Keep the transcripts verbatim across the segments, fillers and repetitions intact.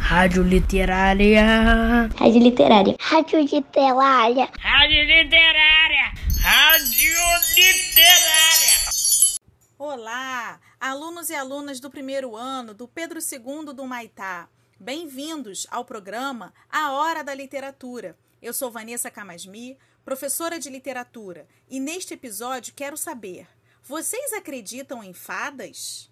Rádio Literária. Rádio Literária. Rádio Literária. Rádio Literária. Rádio Literária. Olá, alunos e alunas do primeiro ano do Pedro segundo do Humaitá. Bem-vindos ao programa A Hora da Literatura. Eu sou Vanessa Camasmi, professora de literatura, e neste episódio quero saber: vocês acreditam em fadas?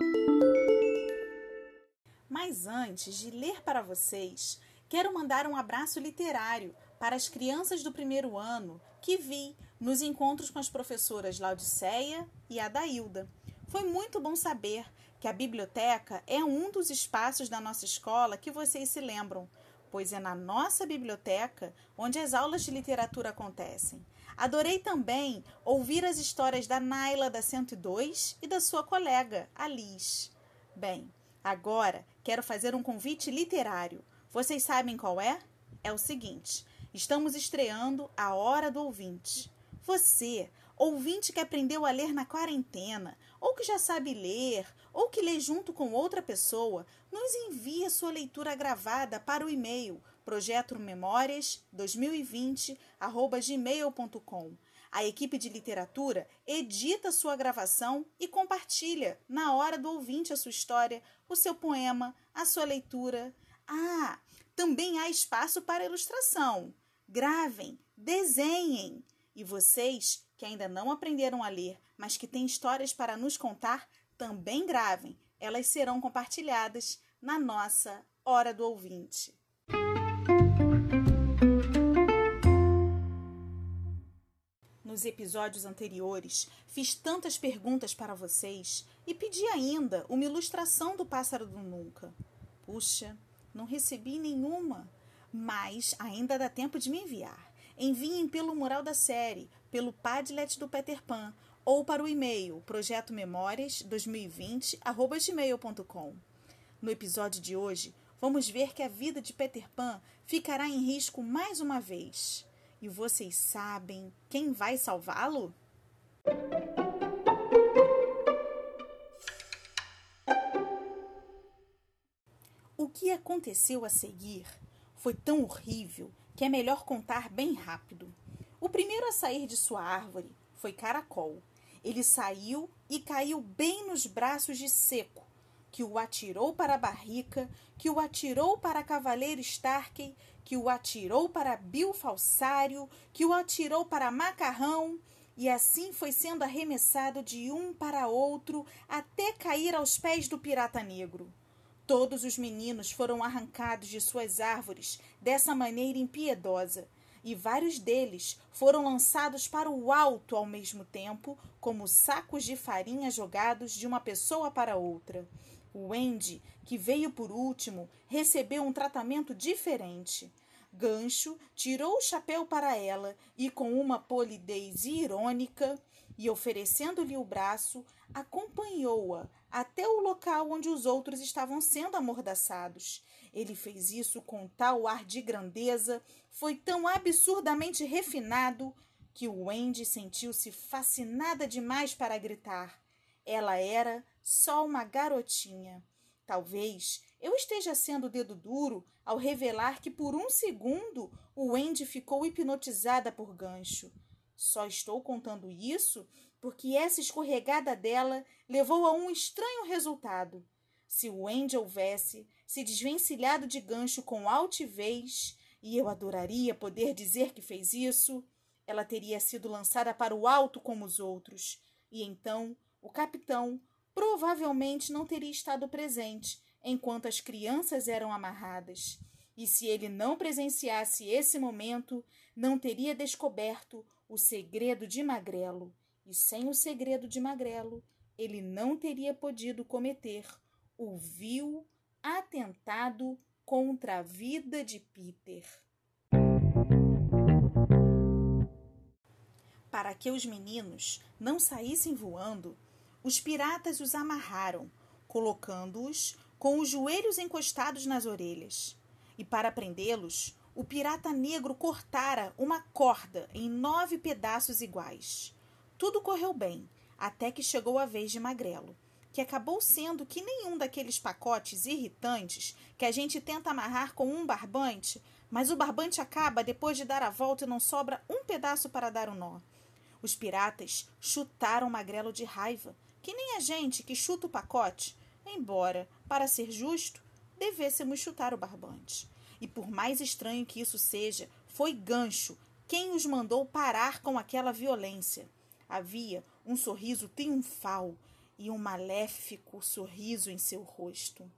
Mas antes de ler para vocês, quero mandar um abraço literário para as crianças do primeiro ano que vi nos encontros com as professoras Laudiceia e Adailda. Foi muito bom saber que a biblioteca é um dos espaços da nossa escola que vocês se lembram, pois é na nossa biblioteca onde as aulas de literatura acontecem. Adorei também ouvir as histórias da Naila da cento e dois e da sua colega, a Liz. Bem, agora quero fazer um convite literário. Vocês sabem qual é? É o seguinte: estamos estreando a Hora do Ouvinte. Você, ouvinte que aprendeu a ler na quarentena, ou que já sabe ler, ou que lê junto com outra pessoa, nos envie a sua leitura gravada para o e-mail projeto memórias dois mil e vinte arroba gmail ponto com. A equipe de literatura edita sua gravação e compartilha na hora do ouvinte a sua história, o seu poema, a sua leitura. Ah, também há espaço para ilustração. Gravem, desenhem. E vocês que ainda não aprenderam a ler, mas que têm histórias para nos contar, também gravem. Elas serão compartilhadas na nossa Hora do Ouvinte. Nos episódios anteriores, fiz tantas perguntas para vocês e pedi ainda uma ilustração do Pássaro do Nunca. Puxa, não recebi nenhuma, mas ainda dá tempo de me enviar. Enviem pelo mural da série, pelo Padlet do Peter Pan ou para o e-mail projeto memórias dois mil e vinte arroba gmail ponto com. No episódio de hoje, vamos ver que a vida de Peter Pan ficará em risco mais uma vez. E vocês sabem quem vai salvá-lo? O que aconteceu a seguir foi tão horrível que é melhor contar bem rápido. O primeiro a sair de sua árvore foi Caracol. Ele saiu e caiu bem nos braços de Seco, que o atirou para a barrica, que o atirou para Cavaleiro Starkey, que o atirou para Bill Falsário, que o atirou para Macarrão, e assim foi sendo arremessado de um para outro até cair aos pés do Pirata Negro. Todos os meninos foram arrancados de suas árvores dessa maneira impiedosa, e vários deles foram lançados para o alto ao mesmo tempo, como sacos de farinha jogados de uma pessoa para outra. O Wendy, que veio por último, recebeu um tratamento diferente. Gancho tirou o chapéu para ela e, com uma polidez irônica e oferecendo-lhe o braço, acompanhou-a até o local onde os outros estavam sendo amordaçados. Ele fez isso com tal ar de grandeza, foi tão absurdamente refinado, que o Wendy sentiu-se fascinada demais para gritar. Ela era só uma garotinha. Talvez eu esteja sendo dedo duro ao revelar que por um segundo o Wendy ficou hipnotizada por Gancho. Só estou contando isso porque essa escorregada dela levou a um estranho resultado. Se o Wendy houvesse se desvencilhado de Gancho com altivez, e eu adoraria poder dizer que fez isso, ela teria sido lançada para o alto como os outros, e então o capitão provavelmente não teria estado presente enquanto as crianças eram amarradas. E se ele não presenciasse esse momento, não teria descoberto o segredo de Magrelo. E sem o segredo de Magrelo, ele não teria podido cometer o vil atentado contra a vida de Peter. Para que os meninos não saíssem voando, os piratas os amarraram, colocando-os com os joelhos encostados nas orelhas. E para prendê-los, o pirata negro cortara uma corda em nove pedaços iguais. Tudo correu bem, até que chegou a vez de Magrelo. que acabou sendo que nenhum daqueles pacotes irritantes que a gente tenta amarrar com um barbante, mas o barbante acaba depois de dar a volta e não sobra um pedaço para dar o nó. Os piratas chutaram Magrelo de raiva, que nem a gente que chuta o pacote, embora, para ser justo, devêssemos chutar o barbante. E por mais estranho que isso seja, foi Gancho quem os mandou parar com aquela violência. Havia um sorriso triunfal e um maléfico sorriso em seu rosto.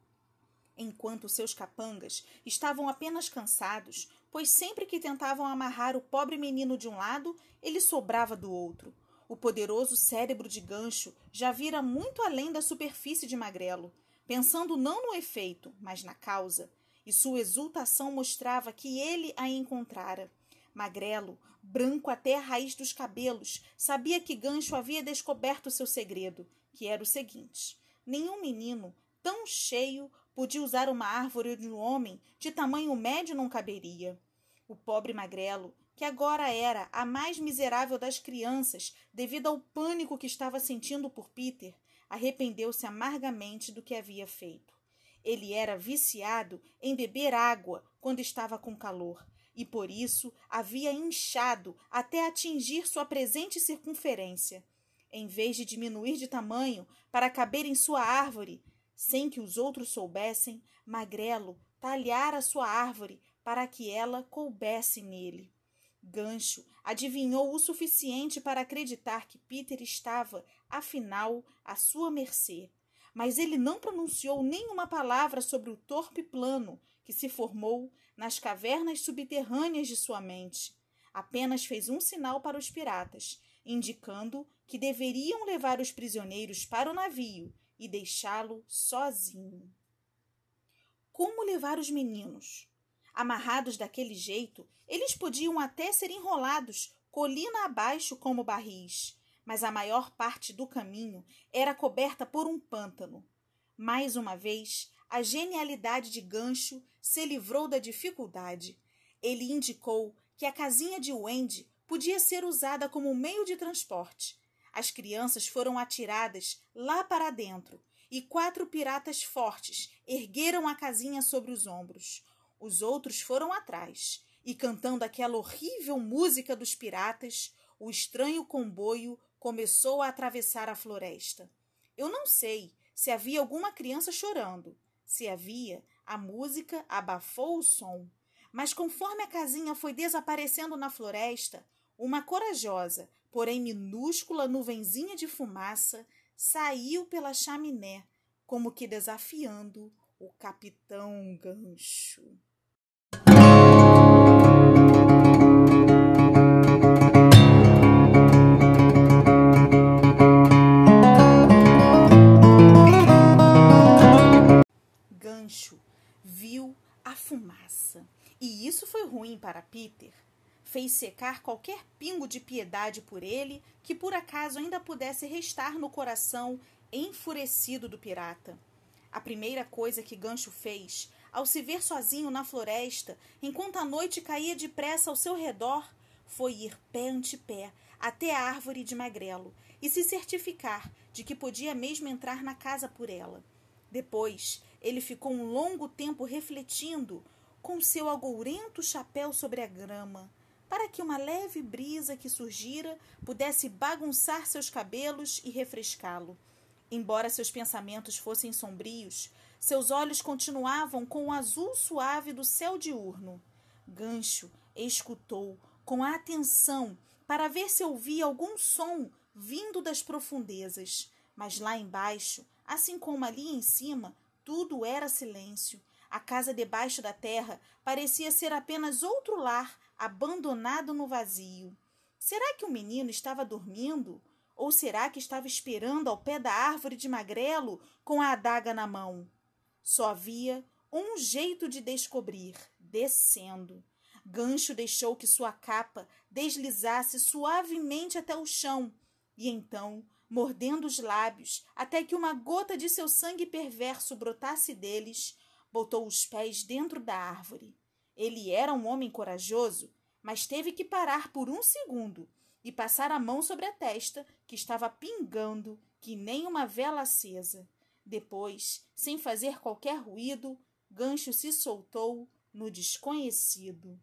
Enquanto seus capangas estavam apenas cansados, pois sempre que tentavam amarrar o pobre menino de um lado, ele sobrava do outro. O poderoso cérebro de Gancho já vira muito além da superfície de Magrelo, pensando não no efeito, mas na causa, e sua exultação mostrava que ele a encontrara. Magrelo, branco até a raiz dos cabelos, sabia que Gancho havia descoberto seu segredo, que era o seguinte: nenhum menino tão cheio podia usar uma árvore de um homem de tamanho médio não caberia. O pobre Magrelo, que agora era a mais miserável das crianças devido ao pânico que estava sentindo por Peter, arrependeu-se amargamente do que havia feito. Ele era viciado em beber água quando estava com calor, e por isso havia inchado até atingir sua presente circunferência. Em vez de diminuir de tamanho para caber em sua árvore, sem que os outros soubessem, Magrelo talhara sua árvore para que ela coubesse nele. Gancho adivinhou o suficiente para acreditar que Peter estava, afinal, à sua mercê, mas ele não pronunciou nenhuma palavra sobre o torpe plano que se formou nas cavernas subterrâneas de sua mente. Apenas fez um sinal para os piratas, indicando que deveriam levar os prisioneiros para o navio e deixá-lo sozinho. Como levar os meninos? Amarrados daquele jeito, eles podiam até ser enrolados colina abaixo como barris, mas a maior parte do caminho era coberta por um pântano. Mais uma vez, a genialidade de Gancho se livrou da dificuldade. Ele indicou que a casinha de Wendy podia ser usada como meio de transporte. As crianças foram atiradas lá para dentro e quatro piratas fortes ergueram a casinha sobre os ombros. Os outros foram atrás e, cantando aquela horrível música dos piratas, o estranho comboio começou a atravessar a floresta. Eu não sei se havia alguma criança chorando. Se havia, a música abafou o som. Mas conforme a casinha foi desaparecendo na floresta, uma corajosa, porém minúscula nuvenzinha de fumaça saiu pela chaminé, como que desafiando o Capitão Gancho. Gancho viu a fumaça, e isso foi ruim para Peter. Fez secar qualquer pingo de piedade por ele que por acaso ainda pudesse restar no coração enfurecido do pirata. A primeira coisa que Gancho fez, ao se ver sozinho na floresta, enquanto a noite caía depressa ao seu redor, foi ir pé ante pé até a árvore de Magrelo e se certificar de que podia mesmo entrar na casa por ela. Depois, ele ficou um longo tempo refletindo, com seu agourento chapéu sobre a grama, para que uma leve brisa que surgira pudesse bagunçar seus cabelos e refrescá-lo. Embora seus pensamentos fossem sombrios, seus olhos continuavam com o azul suave do céu diurno. Gancho escutou com atenção para ver se ouvia algum som vindo das profundezas, mas lá embaixo, assim como ali em cima, tudo era silêncio. A casa debaixo da terra parecia ser apenas outro lar abandonado no vazio. Será que o menino estava dormindo? Ou será que estava esperando ao pé da árvore de Magrelo com a adaga na mão? Só havia um jeito de descobrir, descendo. Gancho deixou que sua capa deslizasse suavemente até o chão e então, mordendo os lábios até que uma gota de seu sangue perverso brotasse deles, botou os pés dentro da árvore. Ele era um homem corajoso, mas teve que parar por um segundo e passar a mão sobre a testa, que estava pingando que nem uma vela acesa. Depois, sem fazer qualquer ruído, Gancho se soltou no desconhecido.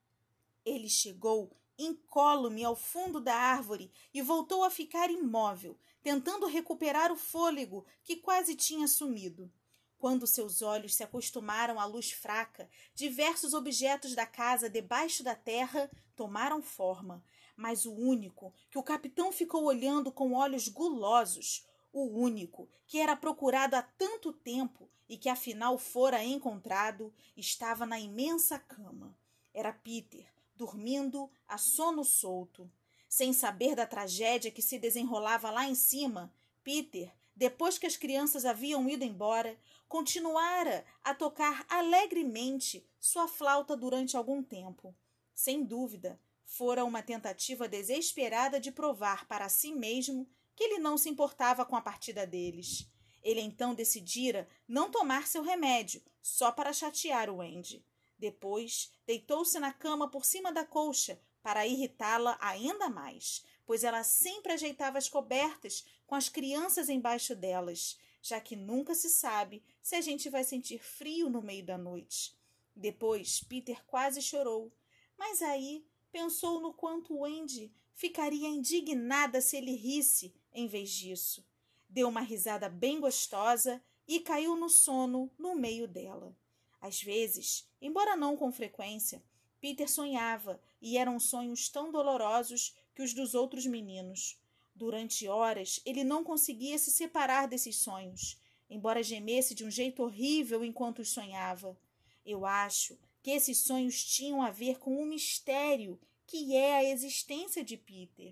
Ele chegou incólume ao fundo da árvore e voltou a ficar imóvel, tentando recuperar o fôlego que quase tinha sumido. Quando seus olhos se acostumaram à luz fraca, diversos objetos da casa debaixo da terra tomaram forma, mas o único que o capitão ficou olhando com olhos gulosos, o único que era procurado há tanto tempo e que afinal fora encontrado, estava na imensa cama. Era Peter, dormindo a sono solto. Sem saber da tragédia que se desenrolava lá em cima, Peter, depois que as crianças haviam ido embora, continuara a tocar alegremente sua flauta durante algum tempo. Sem dúvida, fora uma tentativa desesperada de provar para si mesmo que ele não se importava com a partida deles. Ele então decidira não tomar seu remédio, só para chatear o Andy. Depois, deitou-se na cama por cima da colcha para irritá-la ainda mais, pois ela sempre ajeitava as cobertas com as crianças embaixo delas, já que nunca se sabe se a gente vai sentir frio no meio da noite. Depois, Peter quase chorou, mas aí pensou no quanto o Andy ficaria indignada se ele risse em vez disso. Deu uma risada bem gostosa e caiu no sono no meio dela. Às vezes, embora não com frequência, Peter sonhava, e eram sonhos tão dolorosos que os dos outros meninos. Durante horas, ele não conseguia se separar desses sonhos, embora gemesse de um jeito horrível enquanto os sonhava. Eu acho que esses sonhos tinham a ver com um mistério que é a existência de Peter.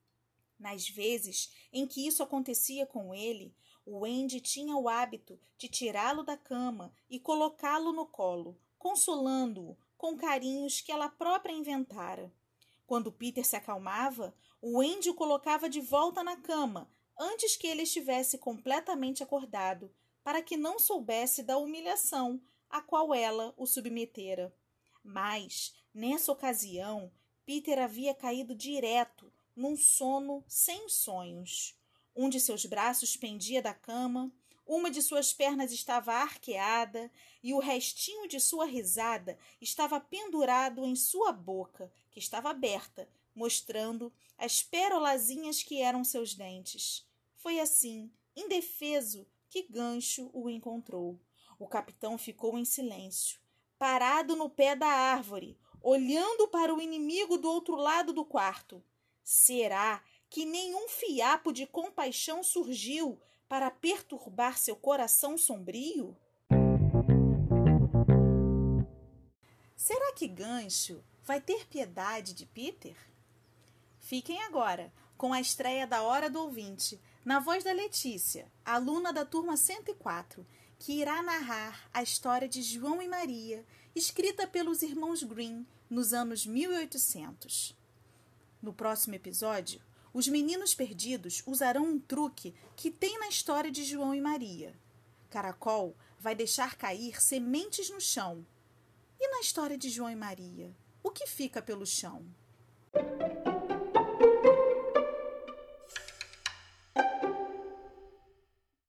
Nas vezes em que isso acontecia com ele, o Andy tinha o hábito de tirá-lo da cama e colocá-lo no colo, consolando-o com carinhos que ela própria inventara. Quando Peter se acalmava, o Andy o colocava de volta na cama, antes que ele estivesse completamente acordado, para que não soubesse da humilhação a qual ela o submetera. Mas, nessa ocasião, Peter havia caído direto num sono sem sonhos. Um de seus braços pendia da cama, uma de suas pernas estava arqueada e o restinho de sua risada estava pendurado em sua boca, que estava aberta, mostrando as perolazinhas que eram seus dentes. Foi assim, indefeso, que Gancho o encontrou. O capitão ficou em silêncio, parado no pé da árvore, olhando para o inimigo do outro lado do quarto. Será que nenhum fiapo de compaixão surgiu para perturbar seu coração sombrio? Será que Gancho vai ter piedade de Peter? Fiquem agora com a estreia da Hora do Ouvinte, na voz da Letícia, aluna da turma cento e quatro, que irá narrar a história de João e Maria, escrita pelos irmãos Grimm nos anos mil e oitocentos. No próximo episódio, os meninos perdidos usarão um truque que tem na história de João e Maria. Caracol vai deixar cair sementes no chão. E na história de João e Maria, o que fica pelo chão?